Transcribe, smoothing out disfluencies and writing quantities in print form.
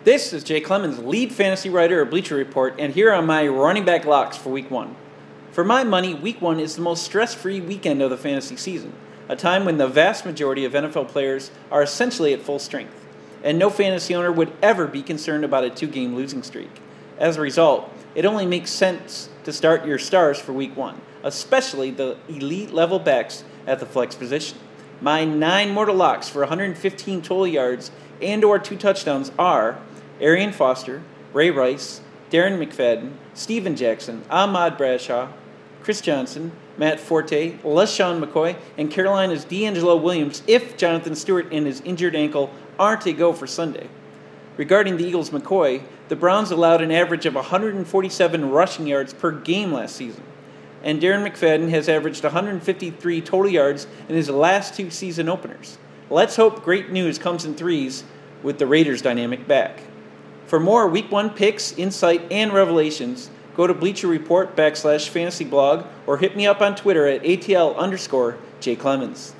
This is Jay Clemens, lead fantasy writer of Bleacher Report, and here are my running back locks for Week 1. For my money, Week 1 is the most stress-free weekend of the fantasy season, a time when the vast majority of NFL players are essentially at full strength, and no fantasy owner would ever be concerned about a 2-game losing streak. As a result, it only makes sense to start your stars for Week 1, especially the elite-level backs at the flex position. My 9 mortal locks for 115 total yards and or 2 touchdowns are Arian Foster, Ray Rice, Darren McFadden, Steven Jackson, Ahmad Bradshaw, Chris Johnson, Matt Forte, LeSean McCoy, and Carolina's D'Angelo Williams if Jonathan Stewart and his injured ankle aren't a go for Sunday. Regarding the Eagles' McCoy, the Browns allowed an average of 147 rushing yards per game last season, and Darren McFadden has averaged 153 total yards in his last 2 season openers. Let's hope great news comes in threes with the Raiders' dynamic back. For more Week 1 picks, insight, and revelations, go to Bleacher Report /fantasy blog or hit me up on Twitter at ATL_Jay Clemens.